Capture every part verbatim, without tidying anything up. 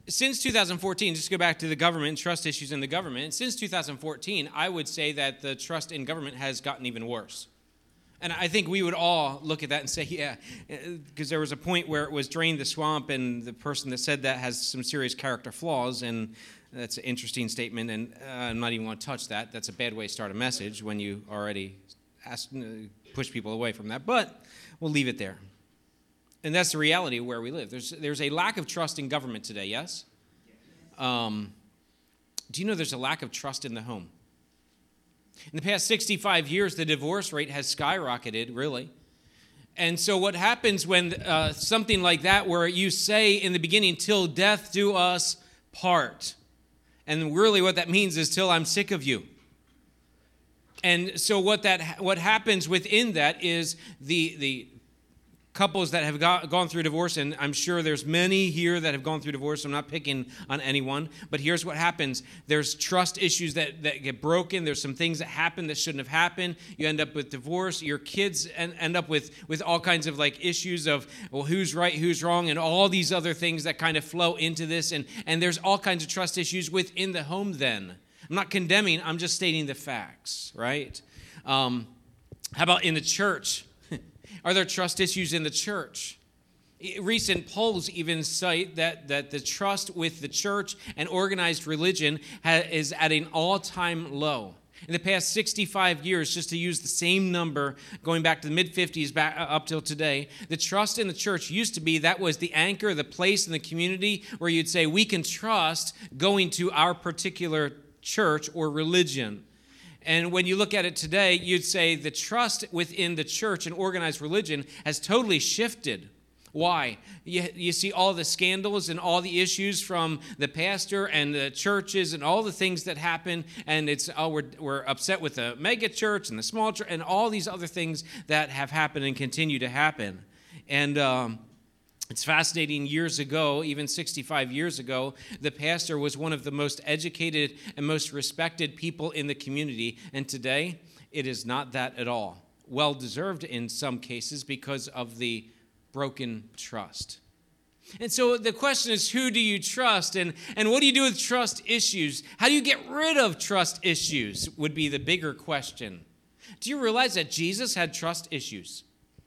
since two thousand fourteen, just to go back to the government, trust issues in the government, since two thousand fourteen, I would say that the trust in government has gotten even worse. And I think we would all look at that and say, yeah, because there was a point where it was drain the swamp, and the person that said that has some serious character flaws, and that's an interesting statement, and uh, I'm not even going to touch that. That's a bad way to start a message when you already ask, push people away from that, but we'll leave it there. And that's the reality of where we live. There's there's a lack of trust in government today, yes? Um, do you know there's a lack of trust in the home? In the past sixty-five years, the divorce rate has skyrocketed, really. And so what happens when uh, something like that, where you say in the beginning, till death do us part. And really what that means is till I'm sick of you. And so what that what happens within that is the the couples that have got, gone through divorce, and I'm sure there's many here that have gone through divorce. I'm not picking on anyone, but here's what happens. There's trust issues that, that get broken. There's some things that happen that shouldn't have happened. You end up with divorce. Your kids end, end up with, with all kinds of like issues of, well, who's right, who's wrong, and all these other things that kind of flow into this. And, and there's all kinds of trust issues within the home then. I'm not condemning. I'm just stating the facts, right? Um, how about in the church? Are there trust issues in the church? Recent polls even cite that, that the trust with the church and organized religion ha, is at an all-time low. In the past sixty-five years, just to use the same number, going back to the mid-fifties back up till today, the trust in the church used to be that was the anchor, the place in the community where you'd say, we can trust going to our particular church or religion. And when you look at it today, you'd say the trust within the church and organized religion has totally shifted. Why? You, you see all the scandals and all the issues from the pastor and the churches and all the things that happen, and it's oh, we're, we're upset with the mega church and the small church and all these other things that have happened and continue to happen. And um, it's fascinating. Years ago, even sixty-five years ago, the pastor was one of the most educated and most respected people in the community. And today, it is not that at all. Well-deserved in some cases because of the broken trust. And so the question is, who do you trust? And, and what do you do with trust issues? How do you get rid of trust issues would be the bigger question. Do you realize that Jesus had trust issues?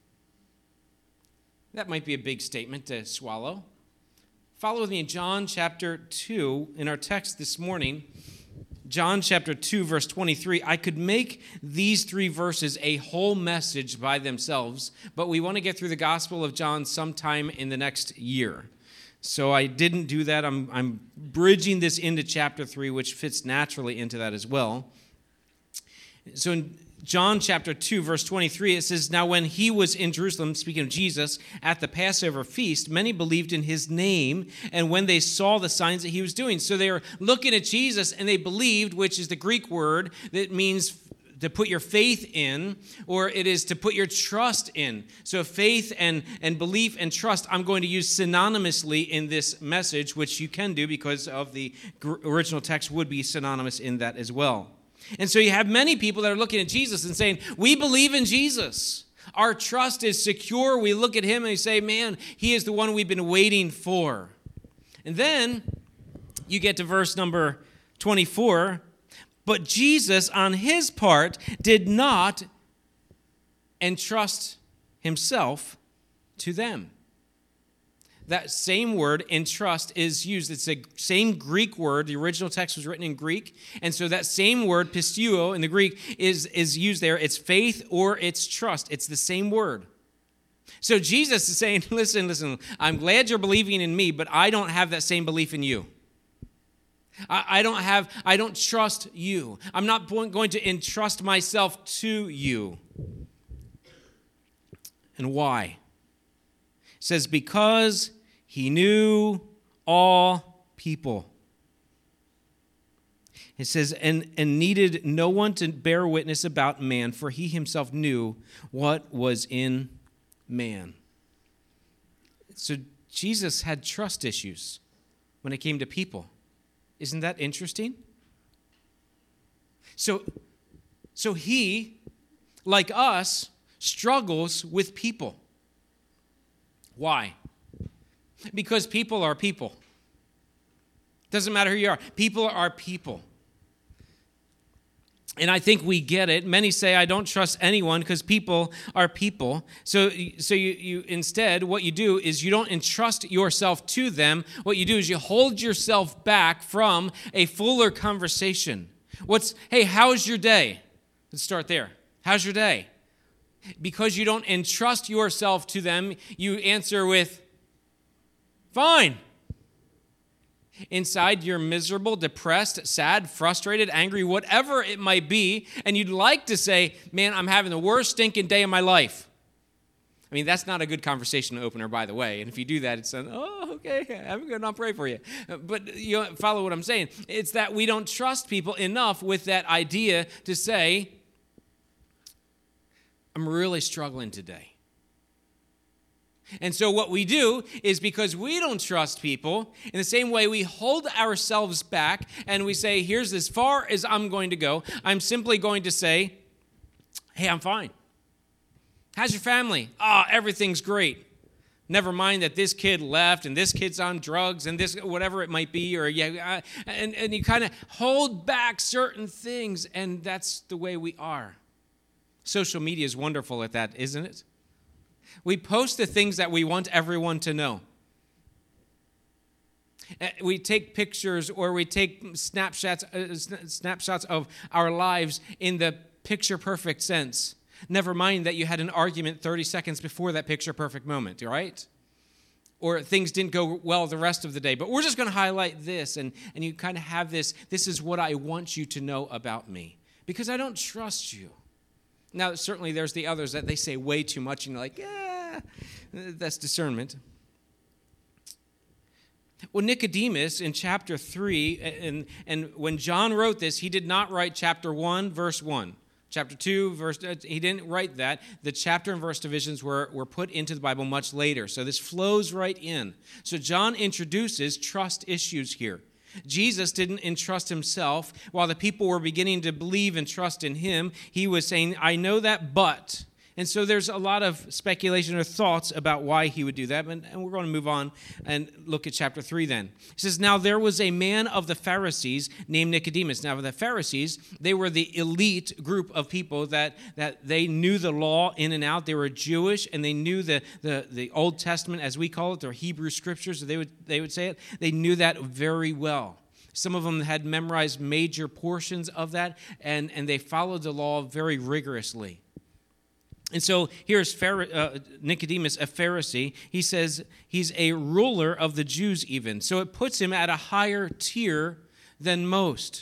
That might be a big statement to swallow. Follow with me in John chapter two in our text this morning. John chapter two, verse twenty-three. I could make these three verses a whole message by themselves, but we want to get through the Gospel of John sometime in the next year. So I didn't do that. I'm, I'm bridging this into chapter three, which fits naturally into that as well. So in John chapter two, verse twenty-three, it says, now when he was in Jerusalem, speaking of Jesus, at the Passover feast, many believed in his name, and when they saw the signs that he was doing. So they were looking at Jesus, and they believed, which is the Greek word that means to put your faith in, or it is to put your trust in. So faith and, and belief and trust, I'm going to use synonymously in this message, which you can do because of the original text would be synonymous in that as well. And so you have many people that are looking at Jesus and saying, we believe in Jesus. Our trust is secure. We look at him and we say, man, he is the one we've been waiting for. And then you get to verse number twenty-four. But Jesus, on his part, did not entrust himself to them. That same word, entrust, is used. It's the same Greek word. The original text was written in Greek. And so that same word, pisteuo, in the Greek, is, is used there. It's faith or it's trust. It's the same word. So Jesus is saying, listen, listen, I'm glad you're believing in me, but I don't have that same belief in you. I, I don't have, I don't trust you. I'm not going to entrust myself to you. And why? It says, because he knew all people. It says, and, and needed no one to bear witness about man, for he himself knew what was in man. So Jesus had trust issues when it came to people. Isn't that interesting? So, so he, like us, struggles with people. Why? Because people are people. Doesn't matter who you are. People are people. And I think we get it. Many say, I don't trust anyone because people are people. So, so you, you instead, what you do is you don't entrust yourself to them. What you do is you hold yourself back from a fuller conversation. What's, hey, how's your day? Let's start there. How's your day? Because you don't entrust yourself to them, you answer with, fine. Inside, you're miserable, depressed, sad, frustrated, angry, whatever it might be, and you'd like to say, man, I'm having the worst stinking day of my life. I mean, that's not a good conversation opener, by the way. And if you do that, it's, oh, okay, I'm going to pray for you. But you follow what I'm saying. It's that we don't trust people enough with that idea to say, I'm really struggling today. And so what we do is because we don't trust people, in the same way we hold ourselves back and we say, here's as far as I'm going to go. I'm simply going to say, hey, I'm fine. How's your family? Oh, everything's great. Never mind that this kid left and this kid's on drugs and this, whatever it might be, or yeah, and, and you kind of hold back certain things, and that's the way we are. Social media is wonderful at that, isn't it? We post the things that we want everyone to know. We take pictures or we take snapshots, uh, snapshots of our lives in the picture-perfect sense. Never mind that you had an argument thirty seconds before that picture-perfect moment, right? Or things didn't go well the rest of the day. But we're just going to highlight this, and, and you kind of have this, this is what I want you to know about me, because I don't trust you. Now, certainly there's the others that they say way too much, and you're like, yeah, that's discernment. Well, Nicodemus in chapter three, and, and when John wrote this, he did not write chapter one, verse one. Chapter two, verse, he didn't write that. The chapter and verse divisions were, were put into the Bible much later. So this flows right in. So John introduces trust issues here. Jesus didn't entrust himself. While the people were beginning to believe and trust in him, he was saying, I know that, but. And so there's a lot of speculation or thoughts about why he would do that. And, and we're going to move on and look at chapter three then. It says, now there was a man of the Pharisees named Nicodemus. Now the Pharisees, they were the elite group of people that, that they knew the law in and out. They were Jewish, and they knew the, the, the Old Testament, as we call it, or Hebrew scriptures, they would, they would say it. They knew that very well. Some of them had memorized major portions of that, and, and they followed the law very rigorously. And so here's uh, Nicodemus, a Pharisee. He says he's a ruler of the Jews even. So it puts him at a higher tier than most.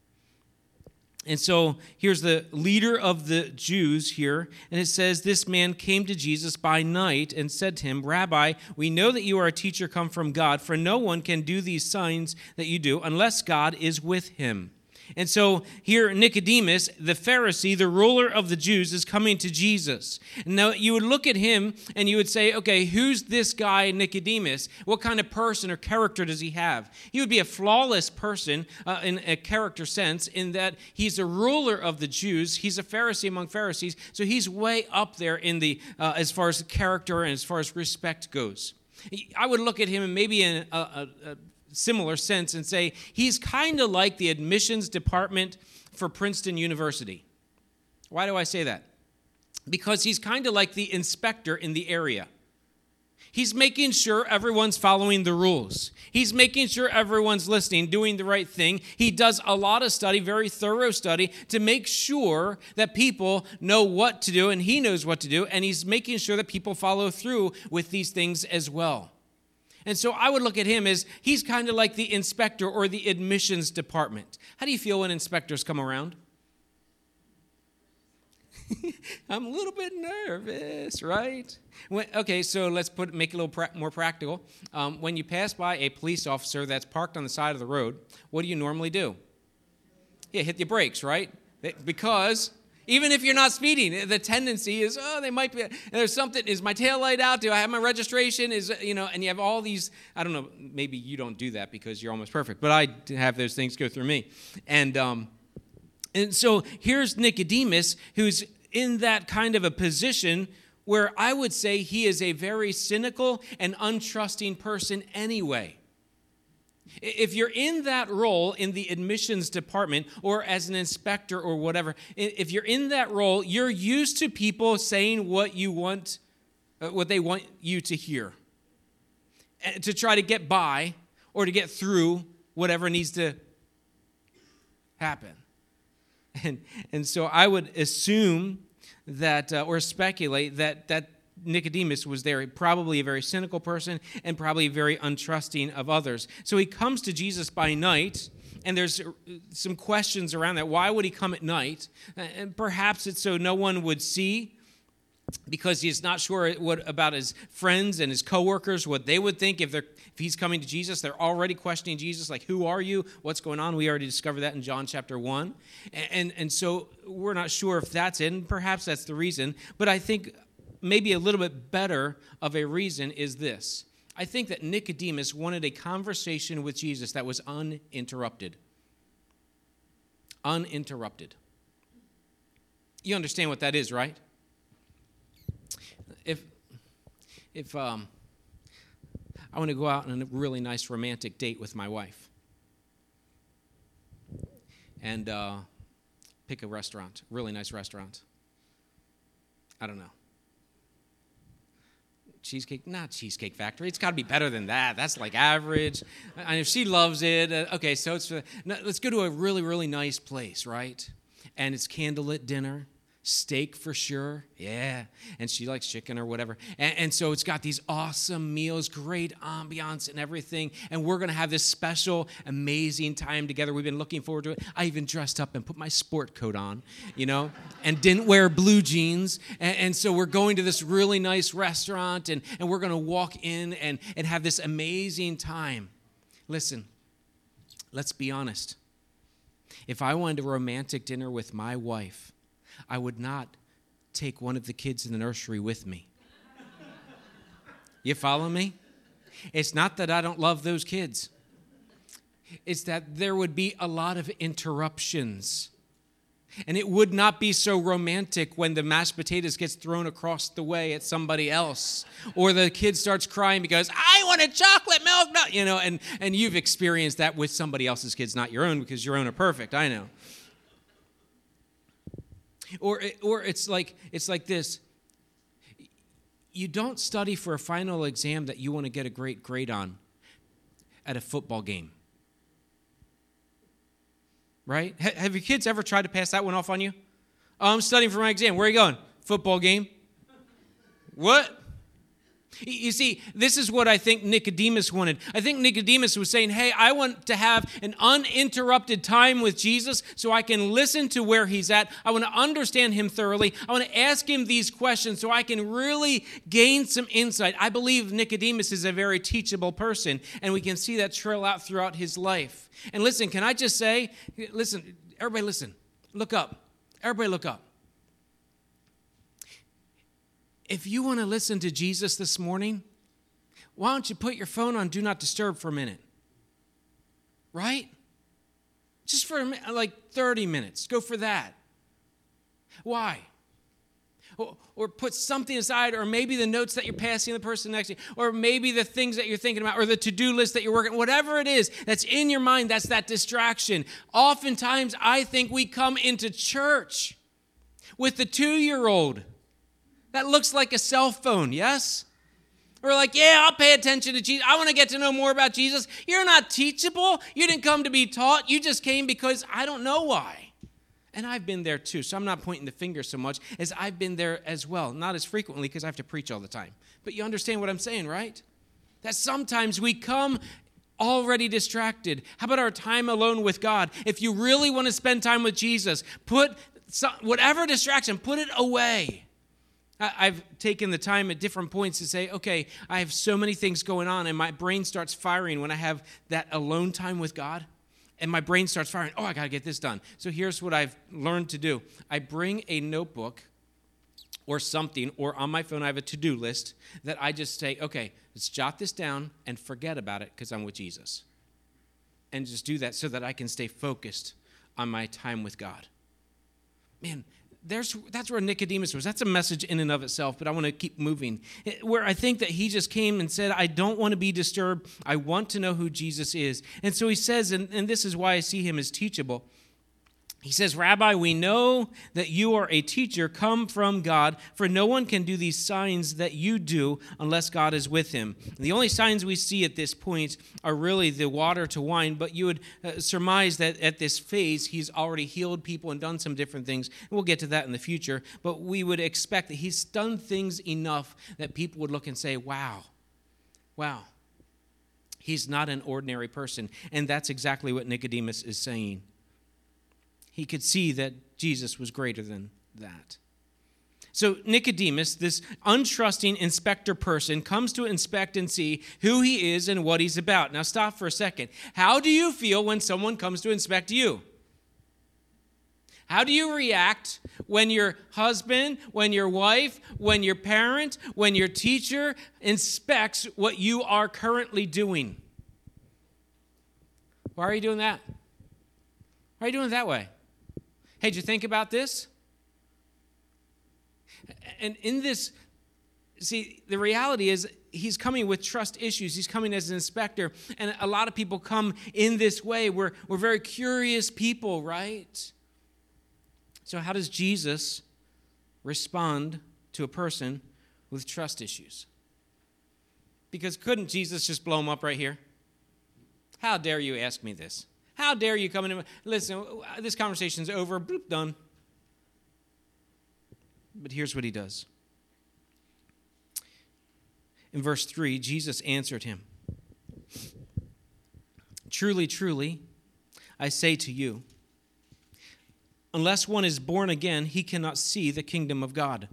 And so here's the leader of the Jews here. And it says, this man came to Jesus by night and said to him, Rabbi, we know that you are a teacher come from God, for no one can do these signs that you do unless God is with him. And so here Nicodemus, the Pharisee, the ruler of the Jews, is coming to Jesus. Now you would look at him and you would say, okay, who's this guy Nicodemus? What kind of person or character does he have? He would be a flawless person uh, in a character sense, in that he's a ruler of the Jews. He's a Pharisee among Pharisees, so he's way up there in the uh, as far as character and as far as respect goes. I would look at him and maybe in a, a, a similar sense and say he's kind of like the admissions department for Princeton University. Why do I say that? Because he's kind of like the inspector in the area. He's making sure everyone's following the rules. He's making sure everyone's listening, doing the right thing. He does a lot of study, very thorough study, to make sure that people know what to do, and he knows what to do, and he's making sure that people follow through with these things as well. And so I would look at him as he's kind of like the inspector or the admissions department. How do you feel when inspectors come around? I'm a little bit nervous, right? When, okay, so let's put make it a little pra- more practical. Um, when you pass by a police officer that's parked on the side of the road, what do you normally do? Yeah, hit your brakes, right? Because even if you're not speeding, the tendency is, oh, they might be, there's something, is my taillight out? Do I have my registration? Is, you know, and you have all these, I don't know, maybe you don't do that because you're almost perfect, but I have those things go through me. And, um, and so here's Nicodemus, who's in that kind of a position where I would say he is a very cynical and untrusting person anyway. If you're in that role in the admissions department or as an inspector or whatever, if you're in that role, you're used to people saying what you want, what they want you to hear, to try to get by or to get through whatever needs to happen. And, and so I would assume that, uh, or speculate that that Nicodemus was there, probably a very cynical person and probably very untrusting of others. So he comes to Jesus by night, and there's some questions around that. Why would he come at night? And perhaps it's so no one would see, because he's not sure what about his friends and his coworkers, what they would think if they're if he's coming to Jesus. They're already questioning Jesus, like, who are you? What's going on? We already discovered that in John chapter one. And, and, and so we're not sure if that's it, and perhaps that's the reason. But I think maybe a little bit better of a reason is this. I think that Nicodemus wanted a conversation with Jesus that was uninterrupted. Uninterrupted. You understand what that is, right? If if um, I want to go out on a really nice romantic date with my wife and uh, pick a restaurant, really nice restaurant. I don't know. Cheesecake, not Cheesecake Factory. It's got to be better than that. That's like average. And if she loves it, uh, okay, so it's uh, no, let's go to a really, really nice place, right? And it's candlelit dinner. Steak for sure, yeah. And she likes chicken or whatever. And, and so it's got these awesome meals, great ambiance and everything. And we're going to have this special, amazing time together. We've been looking forward to it. I even dressed up and put my sport coat on, you know, and didn't wear blue jeans. And, and so we're going to this really nice restaurant, and, and we're going to walk in and, and have this amazing time. Listen, let's be honest. If I wanted a romantic dinner with my wife, I would not take one of the kids in the nursery with me. You follow me? It's not that I don't love those kids. It's that there would be a lot of interruptions. And it would not be so romantic when the mashed potatoes gets thrown across the way at somebody else. Or the kid starts crying because, I want a chocolate milk, no, you know, and, and you've experienced that with somebody else's kids, not your own, because your own are perfect, I know. Or, or it's like it's like this. You don't study for a final exam that you want to get a great grade on at a football game. Right? H- have your kids ever tried to pass that one off on you? Oh, I'm studying for my exam. Where are you going? Football game. What? You see, this is what I think Nicodemus wanted. I think Nicodemus was saying, hey, I want to have an uninterrupted time with Jesus so I can listen to where he's at. I want to understand him thoroughly. I want to ask him these questions so I can really gain some insight. I believe Nicodemus is a very teachable person, and we can see that trail out throughout his life. And listen, can I just say, listen, everybody listen, look up. Everybody look up. If you want to listen to Jesus this morning, why don't you put your phone on Do Not Disturb for a minute? Right? Just for a minute, like thirty minutes. Go for that. Why? Or, or put something aside, or maybe the notes that you're passing the person next to you, or maybe the things that you're thinking about, or the to-do list that you're working, whatever it is that's in your mind, that's that distraction. Oftentimes, I think we come into church with the two-year-old that looks like a cell phone, yes? We're like, yeah, I'll pay attention to Jesus. I want to get to know more about Jesus. You're not teachable. You didn't come to be taught. You just came because I don't know why. And I've been there too, so I'm not pointing the finger so much as I've been there as well. Not as frequently because I have to preach all the time. But you understand what I'm saying, right? That sometimes we come already distracted. How about our time alone with God? If you really want to spend time with Jesus, put some, whatever distraction, put it away. I've taken the time at different points to say, okay, I have so many things going on, and my brain starts firing when I have that alone time with God, and my brain starts firing, oh, I got to get this done. So here's what I've learned to do. I bring a notebook or something, or on my phone I have a to-do list that I just say, okay, let's jot this down and forget about it because I'm with Jesus. And just do that so that I can stay focused on my time with God. Man, there's that's where Nicodemus was. That's a message in and of itself, but I want to keep moving. Where I think that he just came and said, I don't want to be disturbed. I want to know who Jesus is. And so he says, and, and this is why I see him as teachable. He says, Rabbi, we know that you are a teacher come from God, for no one can do these signs that you do unless God is with him. And the only signs we see at this point are really the water to wine, but you would uh, surmise that at this phase, he's already healed people and done some different things. And we'll get to that in the future, but we would expect that he's done things enough that people would look and say, wow, wow, he's not an ordinary person. And that's exactly what Nicodemus is saying. He could see that Jesus was greater than that. So Nicodemus, this untrusting inspector person, comes to inspect and see who he is and what he's about. Now stop for a second. How do you feel when someone comes to inspect you? How do you react when your husband, when your wife, when your parent, when your teacher inspects what you are currently doing? Why are you doing that? Why are you doing it that way? Hey, did you think about this? And in this, see, the reality is he's coming with trust issues. He's coming as an inspector. And a lot of people come in this way. We're, we're very curious people, right? So how does Jesus respond to a person with trust issues? Because couldn't Jesus just blow him up right here? How dare you ask me this? How dare you come in? Listen, this conversation's over. Bloop, done. But here's what he does. In verse three, Jesus answered him, Truly, truly, I say to you, unless one is born again, he cannot see the kingdom of God.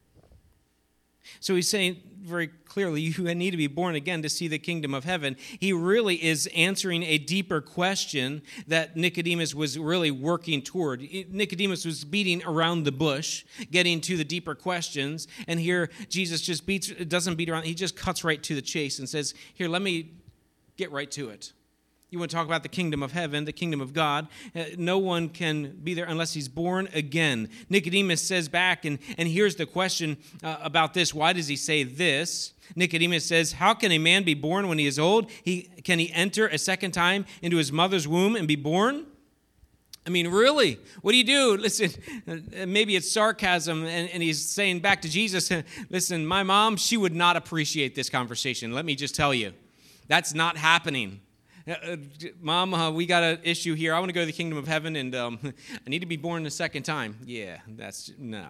So he's saying very clearly, you need to be born again to see the kingdom of heaven. He really is answering a deeper question that Nicodemus was really working toward. Nicodemus was beating around the bush, getting to the deeper questions. And here Jesus just beats, doesn't beat around. He just cuts right to the chase and says, here, let me get right to it. You want to talk about the kingdom of heaven, the kingdom of God. Uh, no one can be there unless he's born again. Nicodemus says back, and, and here's the question uh, about this. Why does he say this? Nicodemus says, how can a man be born when he is old? He, can he enter a second time into his mother's womb and be born? I mean, really? What do you do? Listen, uh, maybe it's sarcasm, and, and he's saying back to Jesus, listen, my mom, she would not appreciate this conversation. Let me just tell you, that's not happening. Uh, Mom, uh, we got an issue here. I want to go to the kingdom of heaven, and um, I need to be born a second time. Yeah, that's, no.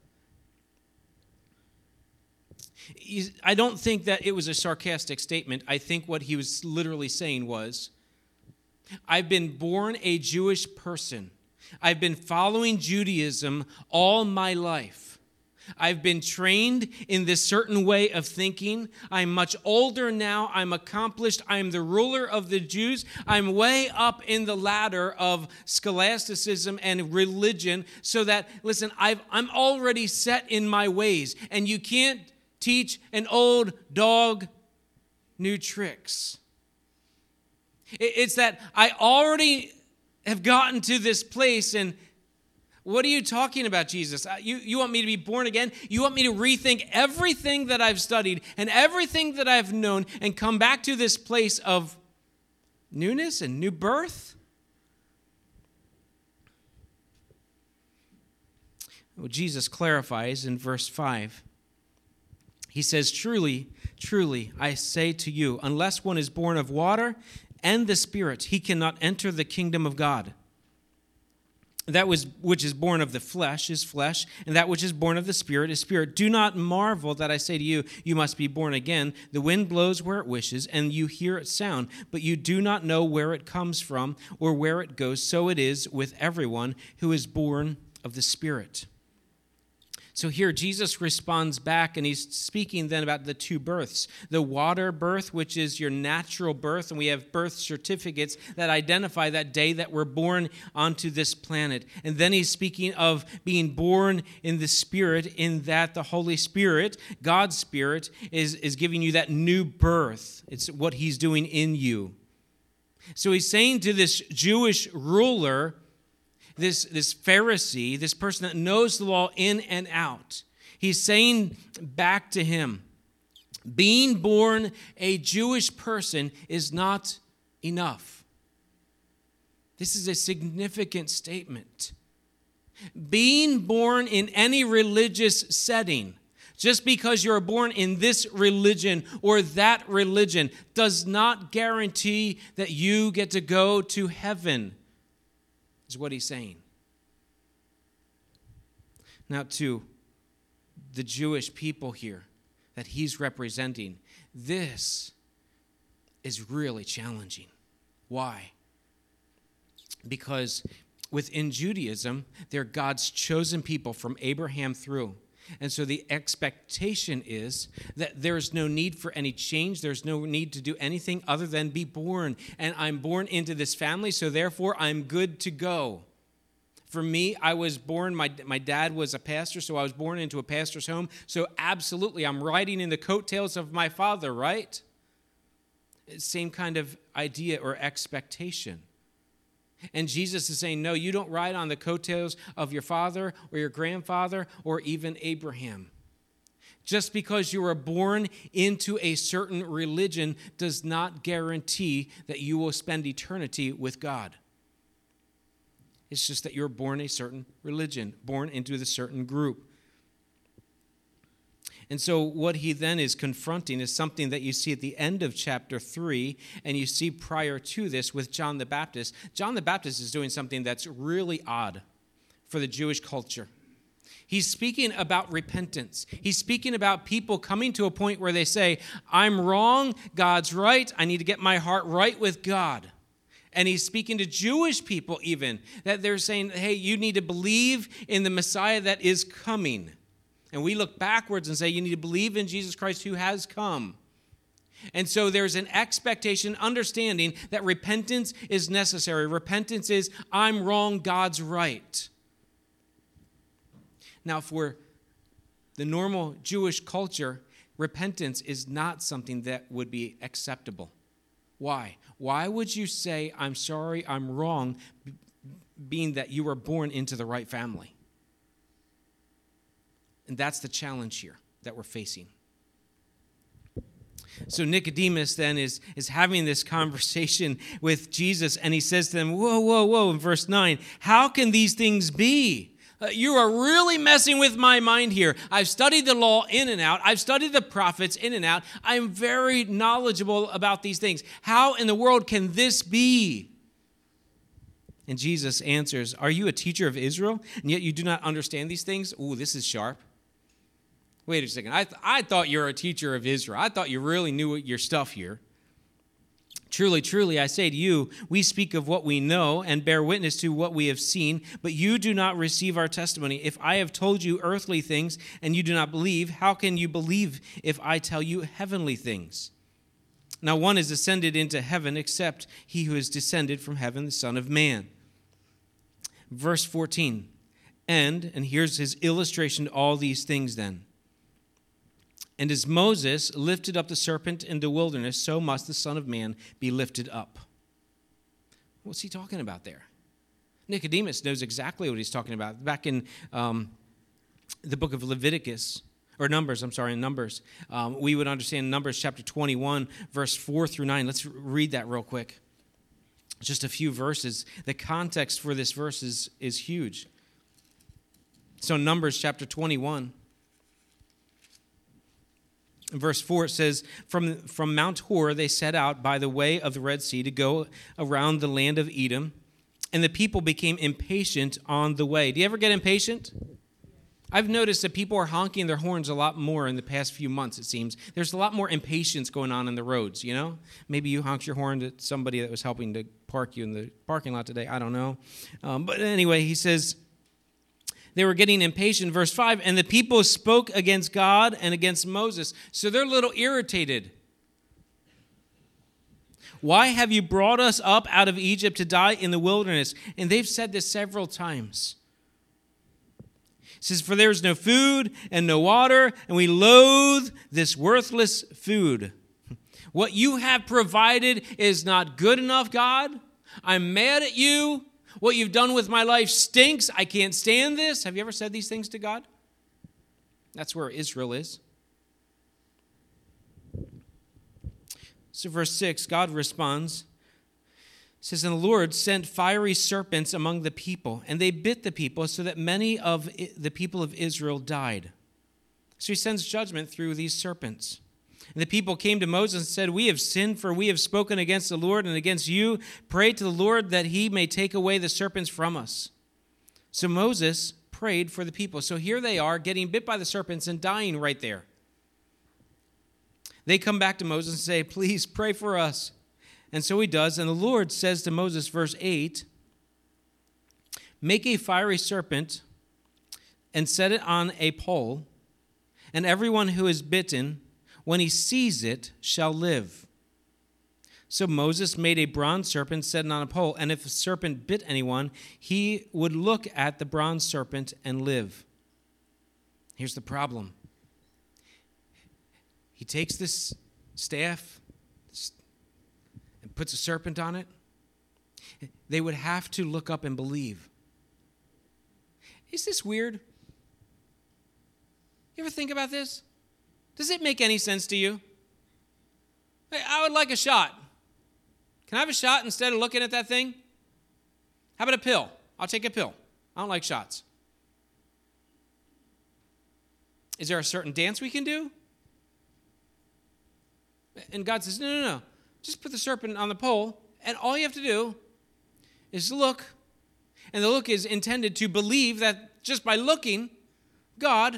He's, I don't think that it was a sarcastic statement. I think what he was literally saying was, I've been born a Jewish person. I've been following Judaism all my life. I've been trained in this certain way of thinking. I'm much older now. I'm accomplished. I'm the ruler of the Jews. I'm way up in the ladder of scholasticism and religion so that, listen, I've, I'm already set in my ways. And you can't teach an old dog new tricks. It's that I already have gotten to this place, and what are you talking about, Jesus? You, you want me to be born again? You want me to rethink everything that I've studied and everything that I've known and come back to this place of newness and new birth? Well, Jesus clarifies in verse five. He says, Truly, truly, I say to you, unless one is born of water and the Spirit, he cannot enter the kingdom of God. That was, which is born of the flesh is flesh, and that which is born of the Spirit is spirit. Do not marvel that I say to you, you must be born again. The wind blows where it wishes, and you hear its sound, but you do not know where it comes from or where it goes. So it is with everyone who is born of the Spirit. So here Jesus responds back, and he's speaking then about the two births. The water birth, which is your natural birth, and we have birth certificates that identify that day that we're born onto this planet. And then he's speaking of being born in the Spirit, in that the Holy Spirit, God's Spirit, is, is giving you that new birth. It's what he's doing in you. So he's saying to this Jewish ruler, this, this Pharisee, this person that knows the law in and out, he's saying back to him, being born a Jewish person is not enough. This is a significant statement. Being born in any religious setting, just because you're born in this religion or that religion, does not guarantee that you get to go to heaven, is what he's saying. Now, to the Jewish people here that he's representing, this is really challenging. Why? Because within Judaism, they're God's chosen people from Abraham through. And so the expectation is that there's no need for any change. There's no need to do anything other than be born. And I'm born into this family, so therefore I'm good to go. For me, I was born, my, my dad was a pastor, so I was born into a pastor's home. So absolutely, I'm riding in the coattails of my father, right? Same kind of idea or expectation. And Jesus is saying, no, you don't ride on the coattails of your father or your grandfather or even Abraham. Just because you were born into a certain religion does not guarantee that you will spend eternity with God. It's just that you're born a certain religion, born into the certain group. And so what he then is confronting is something that you see at the end of chapter three, and you see prior to this with John the Baptist. John the Baptist is doing something that's really odd for the Jewish culture. He's speaking about repentance. He's speaking about people coming to a point where they say, I'm wrong, God's right, I need to get my heart right with God. And he's speaking to Jewish people even, that they're saying, hey, you need to believe in the Messiah that is coming. And we look backwards and say, you need to believe in Jesus Christ who has come. And so there's an expectation, understanding that repentance is necessary. Repentance is, I'm wrong, God's right. Now, for the normal Jewish culture, repentance is not something that would be acceptable. Why? Why would you say, I'm sorry, I'm wrong, being that you were born into the right family? And that's the challenge here that we're facing. So Nicodemus then is, is having this conversation with Jesus, and he says to them, whoa, whoa, whoa, in verse nine, how can these things be? Uh, you are really messing with my mind here. I've studied the law in and out. I've studied the prophets in and out. I'm very knowledgeable about these things. How in the world can this be? And Jesus answers, are you a teacher of Israel, and yet you do not understand these things? Ooh, this is sharp. Wait a second. I, th- I thought you were a teacher of Israel. I thought you really knew your stuff here. Truly, truly, I say to you, we speak of what we know and bear witness to what we have seen, but you do not receive our testimony. If I have told you earthly things and you do not believe, how can you believe if I tell you heavenly things? Now one is ascended into heaven except he who is descended from heaven, the Son of Man. Verse fourteen, and, and here's his illustration to all these things then. And as Moses lifted up the serpent in the wilderness, so must the Son of Man be lifted up. What's he talking about there? Nicodemus knows exactly what he's talking about. Back in um, the book of Leviticus, or Numbers, I'm sorry, in Numbers, um, we would understand Numbers chapter twenty-one, verse four through nine. Let's read that real quick. Just a few verses. The context for this verse is, is huge. So Numbers chapter twenty-one. In verse four, it says, from, from Mount Hor they set out by the way of the Red Sea to go around the land of Edom, and the people became impatient on the way. Do you ever get impatient? I've noticed that people are honking their horns a lot more in the past few months, it seems. There's a lot more impatience going on in the roads, you know? Maybe you honked your horn to somebody that was helping to park you in the parking lot today. I don't know. Um, but anyway, he says, they were getting impatient. Verse five, and the people spoke against God and against Moses. So they're a little irritated. Why have you brought us up out of Egypt to die in the wilderness? And they've said this several times. It says, for there is no food and no water, and we loathe this worthless food. What you have provided is not good enough, God. I'm mad at you. What you've done with my life stinks. I can't stand this. Have you ever said these things to God? That's where Israel is. So verse six, God responds. It says, and the Lord sent fiery serpents among the people, and they bit the people so that many of the people of Israel died. So he sends judgment through these serpents. And the people came to Moses and said, we have sinned, for we have spoken against the Lord and against you. Pray to the Lord that he may take away the serpents from us. So Moses prayed for the people. So here they are getting bit by the serpents and dying right there. They come back to Moses and say, please pray for us. And so he does. And the Lord says to Moses, verse eight, make a fiery serpent and set it on a pole, and everyone who is bitten, when he sees it, shall live. So Moses made a bronze serpent set on a pole, and if a serpent bit anyone, he would look at the bronze serpent and live. Here's the problem. He takes this staff and puts a serpent on it. They would have to look up and believe. Is this weird? You ever think about this? Does it make any sense to you? Hey, I would like a shot. Can I have a shot instead of looking at that thing? How about a pill? I'll take a pill. I don't like shots. Is there a certain dance we can do? And God says, no, no, no. Just put the serpent on the pole, and all you have to do is look. And the look is intended to believe that just by looking, God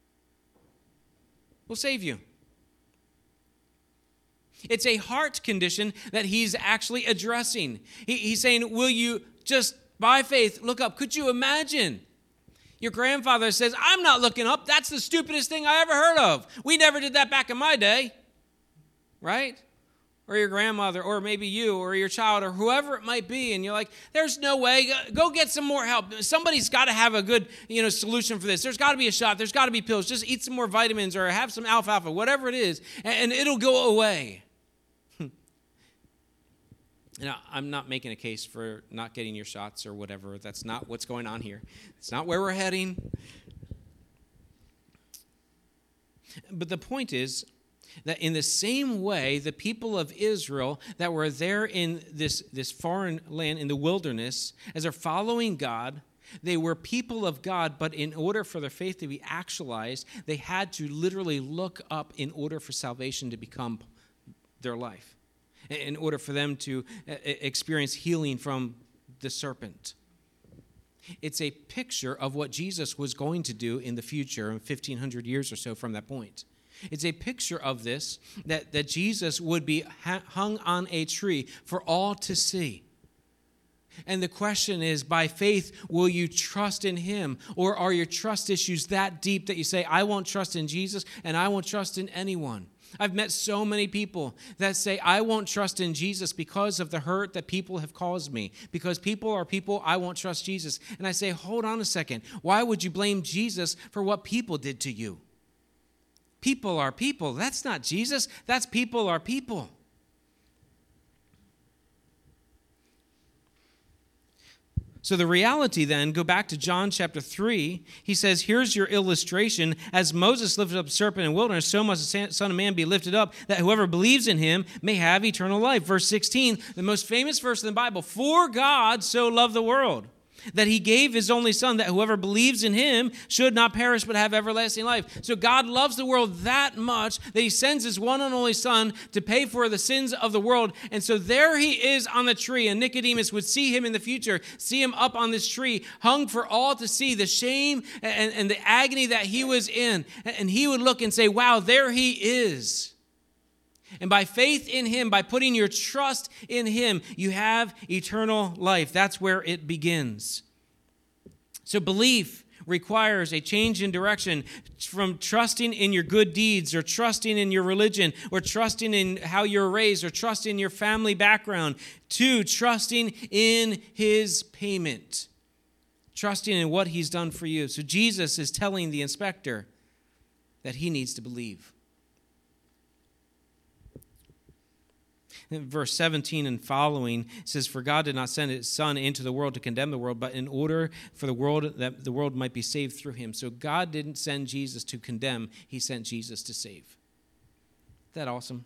will save you. It's a heart condition that he's actually addressing. He, he's saying, will you just, by faith, look up? Could you imagine? Your grandfather says, I'm not looking up. That's the stupidest thing I ever heard of. We never did that back in my day. Right? Or your grandmother, or maybe you, or your child, or whoever it might be, and you're like, there's no way, go get some more help. Somebody's got to have a good, you know, solution for this. There's got to be a shot. There's got to be pills. Just eat some more vitamins, or have some alfalfa, whatever it is, and it'll go away. Now, I'm not making a case for not getting your shots or whatever. That's not what's going on here. It's not where we're heading. But the point is, that in the same way, the people of Israel that were there in this, this foreign land, in the wilderness, as they're following God, they were people of God, but in order for their faith to be actualized, they had to literally look up in order for salvation to become their life, in order for them to experience healing from the serpent. It's a picture of what Jesus was going to do in the future, in fifteen hundred years or so from that point. It's a picture of this, that, that Jesus would be ha- hung on a tree for all to see. And the question is, by faith, will you trust in him? Or are your trust issues that deep that you say, I won't trust in Jesus and I won't trust in anyone? I've met so many people that say, I won't trust in Jesus because of the hurt that people have caused me. Because people are people, I won't trust Jesus. And I say, hold on a second. Why would you blame Jesus for what people did to you? People are people. That's not Jesus. That's people are people. So the reality then, go back to John chapter three. He says, here's your illustration. As Moses lifted up the serpent in the wilderness, so must the Son of Man be lifted up, that whoever believes in him may have eternal life. Verse sixteen, the most famous verse in the Bible. For God so loved the world, that he gave his only Son, that whoever believes in him should not perish but have everlasting life. So God loves the world that much that he sends his one and only Son to pay for the sins of the world. And so there he is on the tree, and Nicodemus would see him in the future, see him up on this tree, hung for all to see, the shame and, and the agony that he was in. And he would look and say, wow, there he is. And by faith in him, by putting your trust in him, you have eternal life. That's where it begins. So belief requires a change in direction from trusting in your good deeds or trusting in your religion or trusting in how you're raised or trusting in your family background to trusting in his payment, trusting in what he's done for you. So Jesus is telling the inspector that he needs to believe. In verse seventeen and following, it says, "For God did not send his Son into the world to condemn the world, but in order for the world that the world might be saved through him." So God didn't send Jesus to condemn, he sent Jesus to save. Isn't that awesome?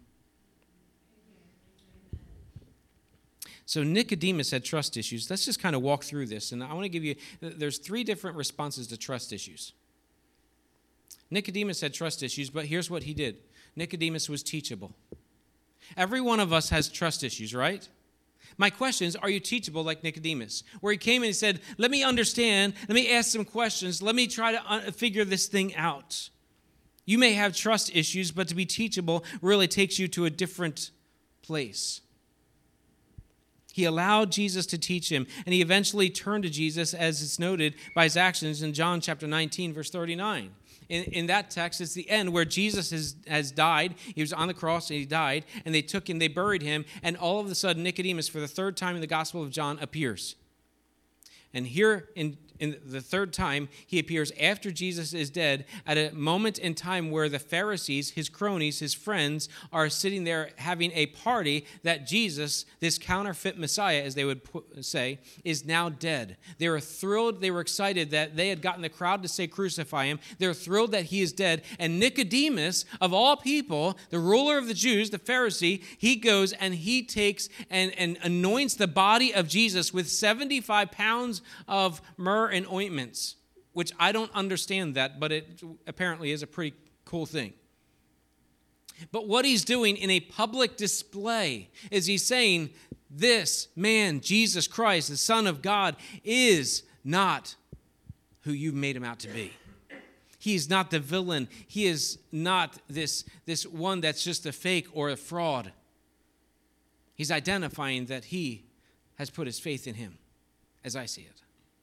So Nicodemus had trust issues. Let's just kind of walk through this. And I want to give you, there's three different responses to trust issues. Nicodemus had trust issues, but here's what he did. Nicodemus was teachable. Every one of us has trust issues, right? My question is, are you teachable like Nicodemus? Where he came and he said, let me understand, let me ask some questions, let me try to figure this thing out. You may have trust issues, but to be teachable really takes you to a different place. He allowed Jesus to teach him, and he eventually turned to Jesus, as it's noted by his actions in John chapter nineteen, verse thirty-nine. In, in that text, it's the end where Jesus has, has died. He was on the cross and he died, and they took him, they buried him, and all of a sudden Nicodemus, for the third time in the Gospel of John, appears. And here in, in the third time, he appears after Jesus is dead at a moment in time where the Pharisees, his cronies, his friends, are sitting there having a party that Jesus, this counterfeit Messiah, as they would say, is now dead. They were thrilled, they were excited that they had gotten the crowd to say crucify him. They're thrilled that he is dead. And Nicodemus, of all people, the ruler of the Jews, the Pharisee, he goes and he takes and, and anoints the body of Jesus with seventy-five pounds of myrrh and ointments, which I don't understand that, but it apparently is a pretty cool thing. But what he's doing in a public display is he's saying, this man, Jesus Christ, the Son of God, is not who you've made him out to be. He's not the villain. He is not this, this one that's just a fake or a fraud. He's identifying that he has put his faith in him, as I see it.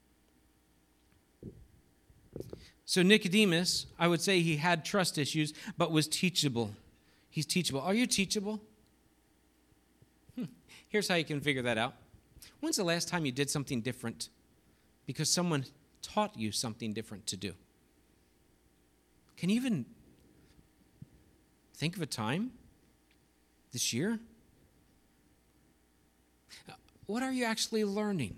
So Nicodemus, I would say he had trust issues, but was teachable. He's teachable. Are you teachable? Hmm. Here's how you can figure that out. When's the last time you did something different because someone taught you something different to do? Can you even think of a time this year? What are you actually learning?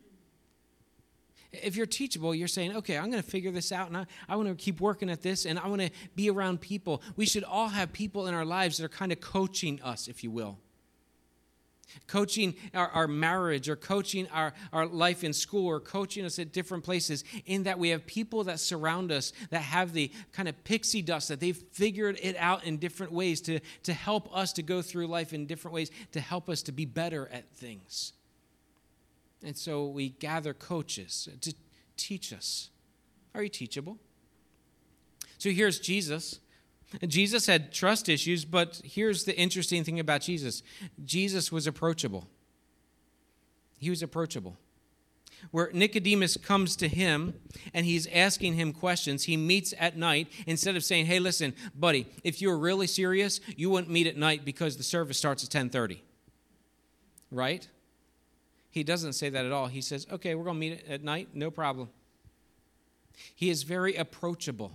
If you're teachable, you're saying, okay, I'm going to figure this out, and I, I want to keep working at this, and I want to be around people. We should all have people in our lives that are kind of coaching us, if you will. Coaching our, our marriage, or coaching our, our life in school, or coaching us at different places, in that we have people that surround us that have the kind of pixie dust, that they've figured it out in different ways to, to help us to go through life in different ways, to help us to be better at things. And so we gather coaches to teach us. Are you teachable? So here's Jesus. Jesus had trust issues, but here's the interesting thing about Jesus. Jesus was approachable. He was approachable. Where Nicodemus comes to him and he's asking him questions, he meets at night. Instead of saying, hey, listen, buddy, if you were really serious, you wouldn't meet at night because the service starts at ten thirty. Right? He doesn't say that at all. He says, okay, we're going to meet at night, no problem. He is very approachable.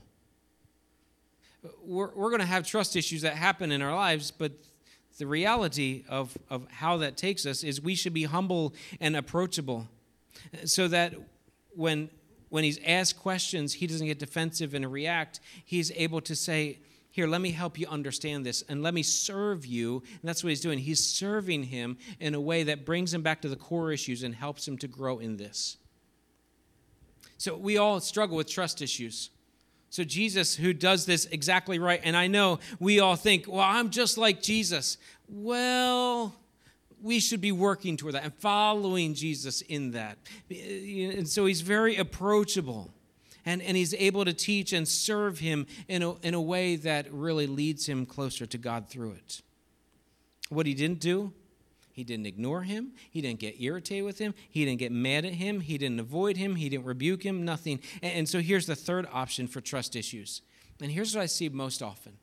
We're, we're going to have trust issues that happen in our lives, but the reality of, of how that takes us is we should be humble and approachable so that when, when he's asked questions, he doesn't get defensive and react. He's able to say, here, let me help you understand this, and let me serve you. And that's what he's doing. He's serving him in a way that brings him back to the core issues and helps him to grow in this. So we all struggle with trust issues. So Jesus, who does this exactly right, and I know we all think, well, I'm just like Jesus. Well, we should be working toward that and following Jesus in that. And so he's very approachable. And, and he's able to teach and serve him in a, in a way that really leads him closer to God through it. What he didn't do, he didn't ignore him. He didn't get irritated with him. He didn't get mad at him. He didn't avoid him. He didn't rebuke him, nothing. And, and so here's the third option for trust issues. And here's what I see most often.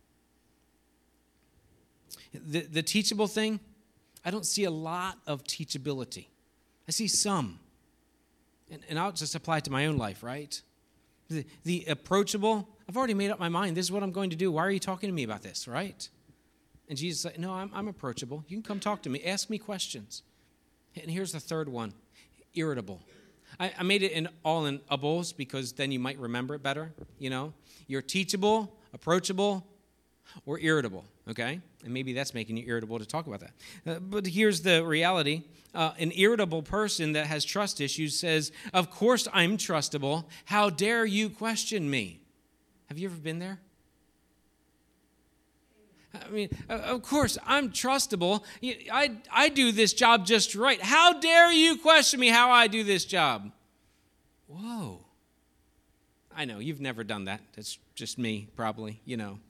The, the teachable thing, I don't see a lot of teachability. I see some. And, and I'll just apply it to my own life, right? The, the approachable, I've already made up my mind. This is what I'm going to do. Why are you talking to me about this, right? And Jesus said, no, I'm, I'm approachable. You can come talk to me. Ask me questions. And here's the third one, irritable. I, I made it in all in ables because then you might remember it better, you know. You're teachable, approachable, or irritable, okay? And maybe that's making you irritable to talk about that. Uh, but here's the reality. Uh, an irritable person that has trust issues says, of course I'm trustable. How dare you question me? Have you ever been there? I mean, of course, I'm trustable. I, I do this job just right. How dare you question me how I do this job? Whoa. I know, you've never done that. That's just me, probably, you know.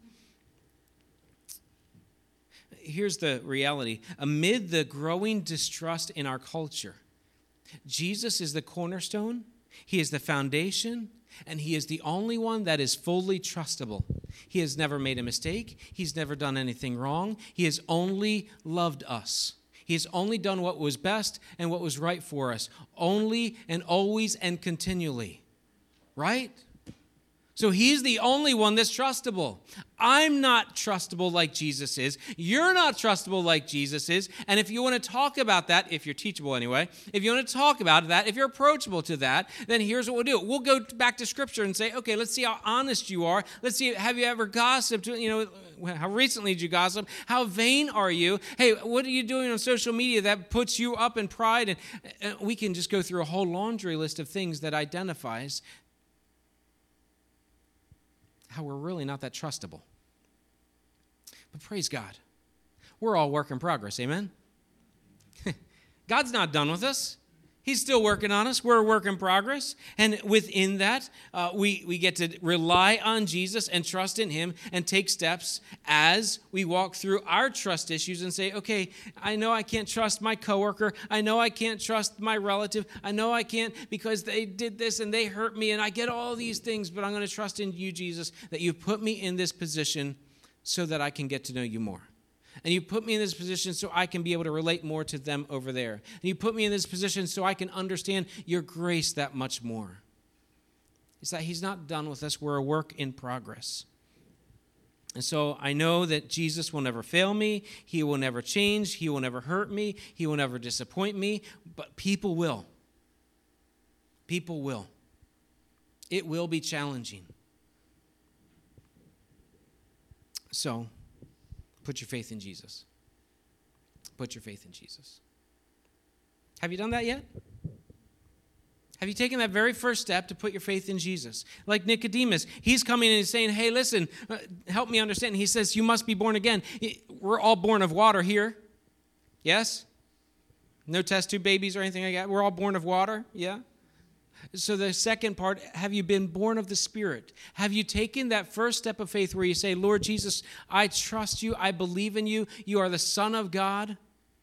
Here's the reality. Amid the growing distrust in our culture, Jesus is the cornerstone. He is the foundation. And he is the only one that is fully trustable. He has never made a mistake. He's never done anything wrong. He has only loved us. He has only done what was best and what was right for us. Only and always and continually. Right? So he's the only one that's trustable. I'm not trustable like Jesus is. You're not trustable like Jesus is. And if you want to talk about that, if you're teachable anyway, if you want to talk about that, if you're approachable to that, then here's what we'll do. We'll go back to Scripture and say, okay, let's see how honest you are. Let's see, have you ever gossiped? You know, how recently did you gossip? How vain are you? Hey, what are you doing on social media that puts you up in pride? And we can just go through a whole laundry list of things that identifies how we're really not that trustable. But praise God, we're all work in progress, amen? God's not done with us. He's still working on us. We're a work in progress. And within that, uh, we, we get to rely on Jesus and trust in him and take steps as we walk through our trust issues and say, okay, I know I can't trust my coworker. I know I can't trust my relative. I know I can't because they did this and they hurt me and I get all these things, but I'm going to trust in you, Jesus, that you put me in this position so that I can get to know you more. And you put me in this position so I can be able to relate more to them over there. And you put me in this position so I can understand your grace that much more. It's that he's not done with us. We're a work in progress. And so I know that Jesus will never fail me. He will never change. He will never hurt me. He will never disappoint me. But people will. People will. It will be challenging. So, put your faith in Jesus. Put your faith in Jesus. Have you done that yet? Have you taken that very first step to put your faith in Jesus? Like Nicodemus, he's coming and he's saying, hey, listen, uh, help me understand. He says, you must be born again. We're all born of water here. Yes? No test tube babies or anything like that. We're all born of water. Yeah? So the second part, have you been born of the Spirit? Have you taken that first step of faith where you say, Lord Jesus, I trust you. I believe in you. You are the Son of God.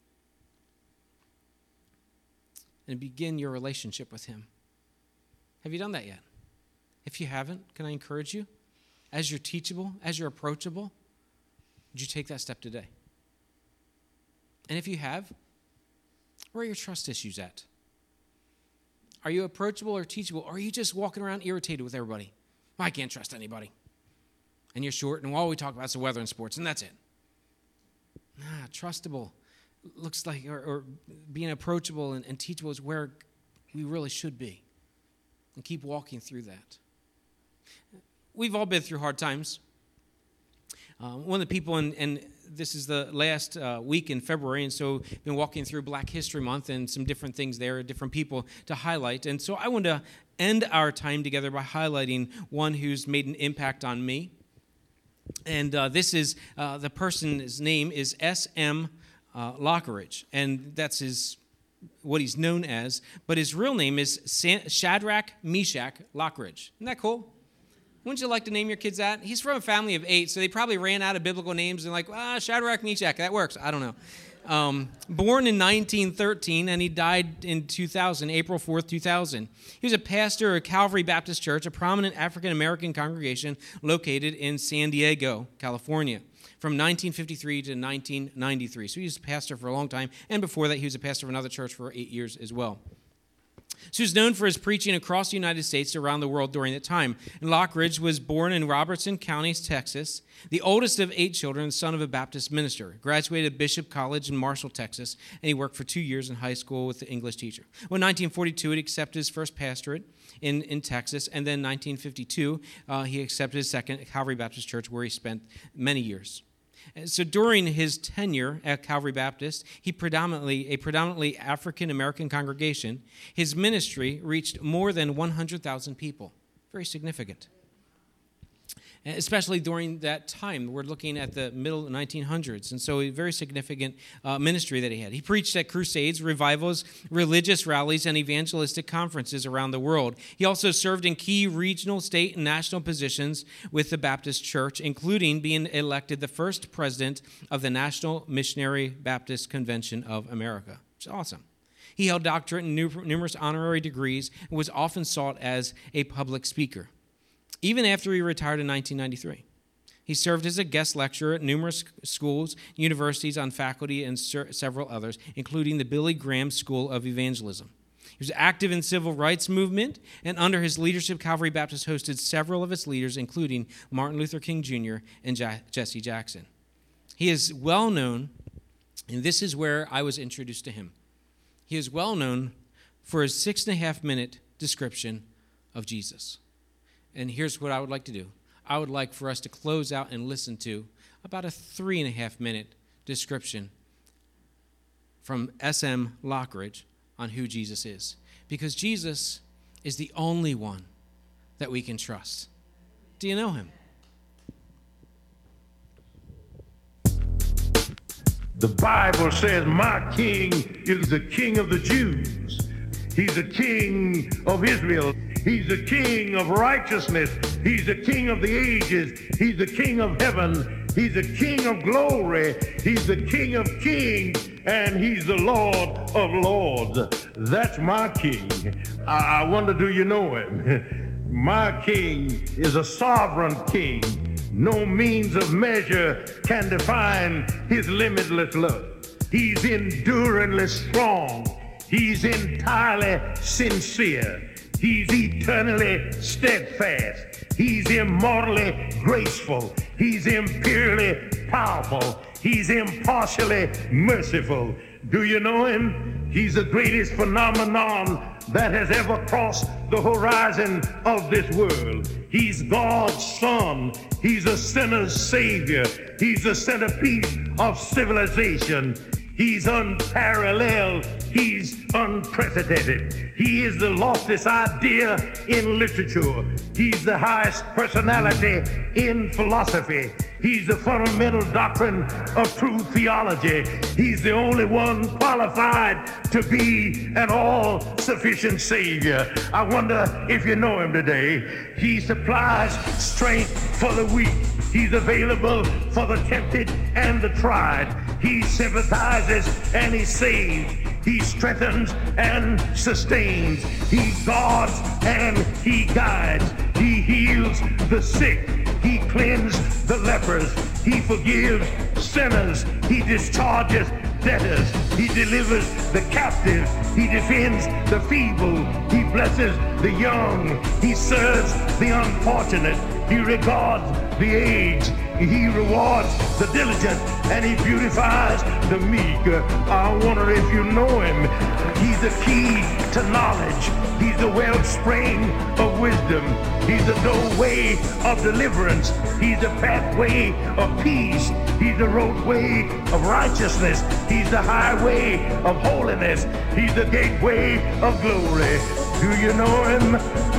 And begin your relationship with him. Have you done that yet? If you haven't, can I encourage you? As you're teachable, as you're approachable, would you take that step today? And if you have, where are your trust issues at? Are you approachable or teachable? Or are you just walking around irritated with everybody? I can't trust anybody. And you're short, and all we talk about is the weather and sports, and that's it. Nah, trustable looks like, or, or being approachable and, and teachable is where we really should be. And keep walking through that. We've all been through hard times. Uh, one of the people, in, and this is the last uh, week in February, and so been walking through Black History Month and some different things there, different people to highlight. And so I want to end our time together by highlighting one who's made an impact on me. And uh, this is, uh, the person's name is S M Uh, Lockridge, and that's his what he's known as. But his real name is San- Shadrach Meshach Lockridge. Isn't that cool? Wouldn't you like to name your kids that? He's from a family of eight, so they probably ran out of biblical names and like, ah, Shadrach Meshach, that works. I don't know. Um, born in nineteen thirteen, and he died in two thousand, April fourth, two thousand. He was a pastor at Calvary Baptist Church, a prominent African-American congregation located in San Diego, California, from nineteen fifty-three to nineteen ninety-three. So he was a pastor for a long time, and before that he was a pastor of another church for eight years as well. So he was known for his preaching across the United States around the world during that time. And Lockridge was born in Robertson County, Texas, the oldest of eight children, the son of a Baptist minister. Graduated Bishop College in Marshall, Texas, and he worked for two years in high school with the English teacher. Well, in nineteen forty-two, he accepted his first pastorate in, in Texas, and then in nineteen fifty-two, uh, he accepted his second at Calvary Baptist Church, where he spent many years. So during his tenure at Calvary Baptist, he predominantly a predominantly African-American congregation. His ministry reached more than one hundred thousand people. Very significant. Especially during that time. We're looking at the middle nineteen hundreds, and so a very significant uh, ministry that he had. He preached at crusades, revivals, religious rallies, and evangelistic conferences around the world. He also served in key regional, state, and national positions with the Baptist Church, including being elected the first president of the National Missionary Baptist Convention of America. Which is awesome. He held doctorate and numerous honorary degrees and was often sought as a public speaker. Even after he retired in nineteen ninety-three, he served as a guest lecturer at numerous schools, universities, on faculty, and several others, including the Billy Graham School of Evangelism. He was active in civil rights movement, and under his leadership, Calvary Baptist hosted several of its leaders, including Martin Luther King Junior and Je- Jesse Jackson. He is well known, and this is where I was introduced to him. He is well known for his six and a half minute description of Jesus. And here's what I would like to do. I would like for us to close out and listen to about a three and a half minute description from S M Lockridge on who Jesus is. Because Jesus is the only one that we can trust. Do you know him? The Bible says, my king is the king of the Jews. He's the king of Israel. He's the king of righteousness. He's the king of the ages. He's the king of heaven. He's the king of glory. He's the king of kings. And he's the Lord of lords. That's my king. I, I wonder, do you know him? My king is a sovereign king. No means of measure can define his limitless love. He's enduringly strong. He's entirely sincere. He's eternally steadfast. He's immortally graceful. He's imperially powerful. He's impartially merciful. Do you know him? He's the greatest phenomenon that has ever crossed the horizon of this world. He's God's son. He's a sinner's savior. He's the centerpiece of civilization. He's unparalleled. He's unprecedented. He is the loftiest idea in literature. He's the highest personality in philosophy. He's the fundamental doctrine of true theology. He's the only one qualified to be an all-sufficient Savior. I wonder if you know him today. He supplies strength for the weak. He's available for the tempted and the tried. He sympathizes and he saves. He strengthens and sustains. He guards and he guides. He heals the sick. He cleanses the lepers. He forgives sinners. He discharges debtors. He delivers the captive. He defends the feeble. He blesses the young. He serves the unfortunate. He regards the aged. He rewards the diligent, and he beautifies the meek. I wonder if you know him. He's the key to knowledge. He's the wellspring of wisdom. He's the doorway of deliverance. He's the pathway of peace. He's the roadway of righteousness. He's the highway of holiness. He's the gateway of glory. Do you know him?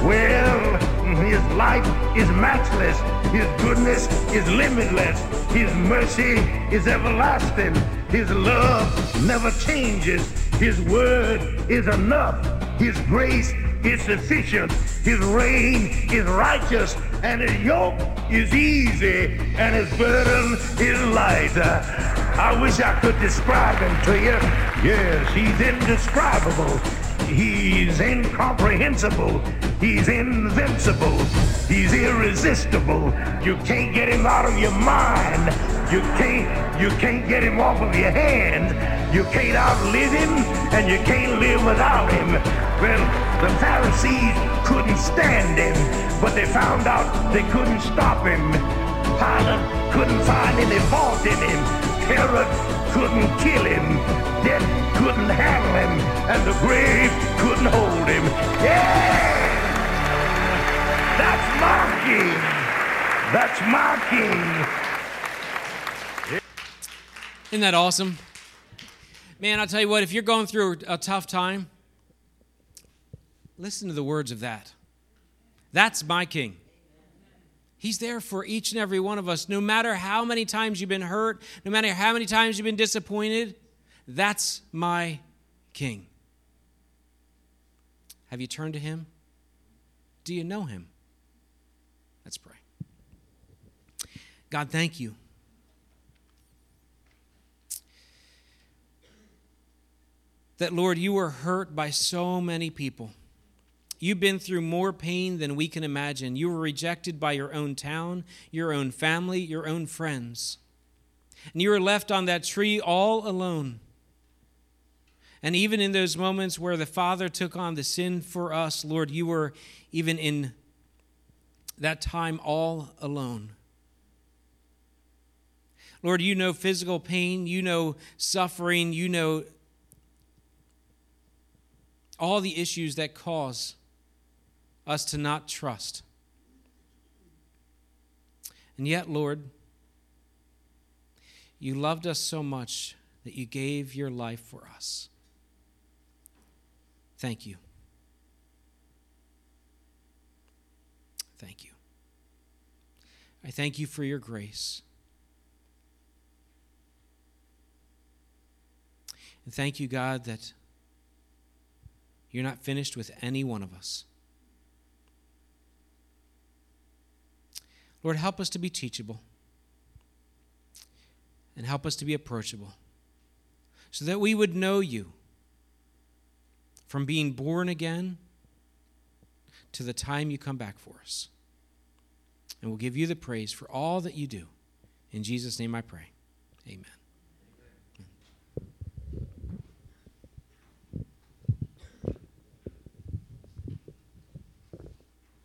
Well, his life is matchless. His goodness is limitless. His mercy is everlasting. His love never changes. His word is enough. His grace is sufficient. His reign is righteous. And his yoke is easy. And his burden is light. I wish I could describe him to you. Yes, he's indescribable. He's incomprehensible. He's invincible. He's irresistible. You can't get him out of your mind. You can't, you can't get him off of your hands. You can't outlive him, and you can't live without him. Well, the Pharisees couldn't stand him, but they found out they couldn't stop him. Pilate couldn't find any fault in him. Herod couldn't kill him. Death couldn't handle him, and the grave couldn't hold him. Yeah! That's my king. That's my king. Isn't that awesome? Man, I'll tell you what, if you're going through a tough time, listen to the words of that. That's my king. He's there for each and every one of us. No matter how many times you've been hurt, no matter how many times you've been disappointed, that's my king. Have you turned to him? Do you know him? Let's pray. God, thank you. That, Lord, you were hurt by so many people. You've been through more pain than we can imagine. You were rejected by your own town, your own family, your own friends. And you were left on that tree all alone. And even in those moments where the Father took on the sin for us, Lord, you were even in that time all alone. Lord, you know physical pain, you know suffering, you know all the issues that cause us to not trust. And yet, Lord, you loved us so much that you gave your life for us. Thank you. Thank you. I thank you for your grace. And thank you, God, that you're not finished with any one of us. Lord, help us to be teachable and help us to be approachable so that we would know you from being born again to the time you come back for us. And we'll give you the praise for all that you do. In Jesus' name I pray. Amen.